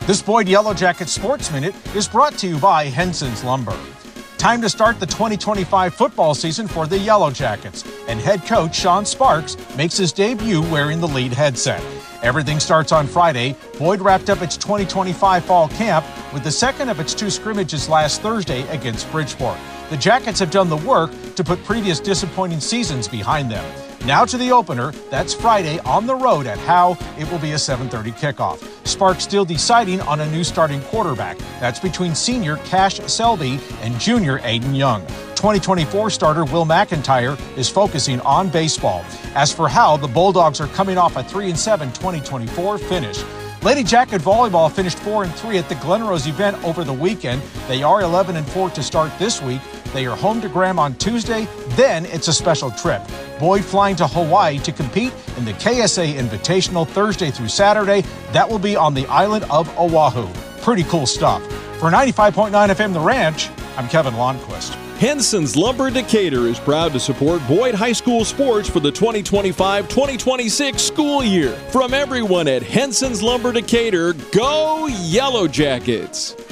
This Boyd Yellow Jackets Sports Minute is brought to you by Henson's Lumber. Time to start the 2025 football season for the Yellow Jackets, and head coach Sean Sparks makes his debut wearing the lead headset. Everything starts on Friday. Boyd wrapped up its 2025 fall camp with the second of its two scrimmages last Thursday against Bridgeport. The Jackets have done the work to put previous disappointing seasons behind them. Now to the opener. That's Friday on the road at Howe. It will be a 7:30 kickoff. Sparks still deciding on a new starting quarterback. That's between senior Cash Selby and junior Aiden Young. 2024 starter Will McIntyre is focusing on baseball. As for Howe, the Bulldogs are coming off a 3-7 2024 finish. Lady Jacket Volleyball finished 4-3 at the Glen Rose event over the weekend. They are 11-4 to start this week. They are home to Graham on Tuesday. Then it's a special trip. Boyd flying to Hawaii to compete in the KSA Invitational Thursday through Saturday. That will be on the island of Oahu. Pretty cool stuff. For 95.9 FM The Ranch, I'm Kevin Lonnquist. Henson's Lumber Decatur is proud to support Boyd High School sports for the 2025-2026 school year. From everyone at Henson's Lumber Decatur, go Yellow Jackets!